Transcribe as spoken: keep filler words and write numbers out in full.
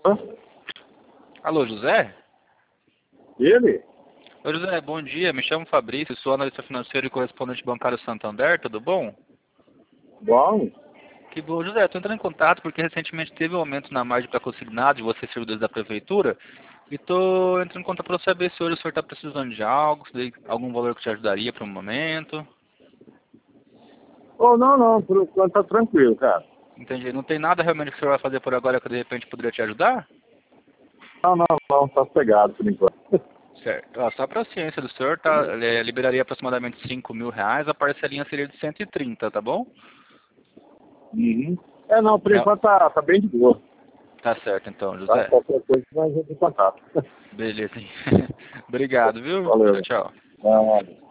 Hã? Alô, José? Ele? Oi, José, bom dia. Me chamo Fabrício, sou analista financeiro e correspondente bancário Santander, tudo bom? Bom. Que bom, José. Estou entrando em contato porque recentemente teve um aumento na margem para consignado de vocês, servidores da prefeitura, e estou entrando em contato para saber se hoje o senhor está precisando de algo, se tem algum valor que te ajudaria para o momento. Oh, não, não, por enquanto tá tranquilo, cara. Entendi. Não tem nada realmente que o senhor vai fazer por agora que de repente poderia te ajudar? Não, não, não, tá pegado por enquanto. Certo. Ó, só para a ciência do senhor, tá, é, liberaria aproximadamente cinco mil reais, a parcelinha seria de cento e trinta, tá bom? Uhum. É, não, por Real- enquanto tá, tá bem de boa. Tá certo então, Tá? José. Qualquer coisa nós vamos em contato. Beleza. Obrigado, viu? Tchau, Valeu. tchau. Não,